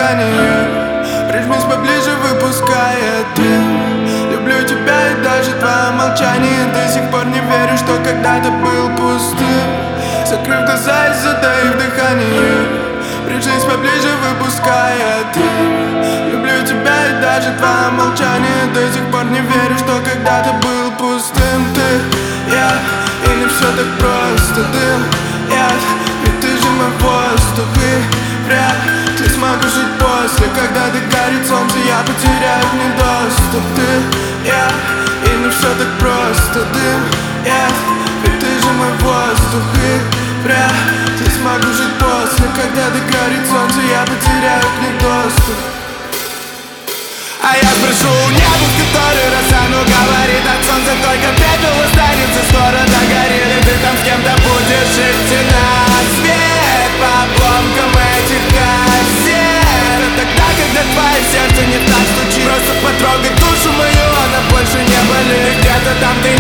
дыхание. Прижмись поближе, выпуская дым. Люблю тебя и даже твое молчание. До сих пор не верю, что когда-то был пустым. Закрыв глаза и затаив дыхание. Прижмись поближе, выпуская дым. Люблю тебя и даже твое молчание. До сих пор не верю, что когда-то был пустым. Ты, я, и не все так просто. Дым, я, ведь ты же мой воздух. И вряд ли смогу жить после. Когда догорит солнце, я потеряю к ней доступ. Ты, я, и не все так просто. Дым, я, ведь ты же мой воздух. И вряд ли смогу жить после. Когда догорит солнце, я потеряю к ней доступ. А я спрошу небо, в который раз оно говорит от солнца только пепел останется, скоро догорит. И ты там с кем-то будешь идти на свет по обломкам этих кассет. А тогда, когда твое сердце не так стучит, просто потрогай душу мою, она больше не болит. Где-то там ты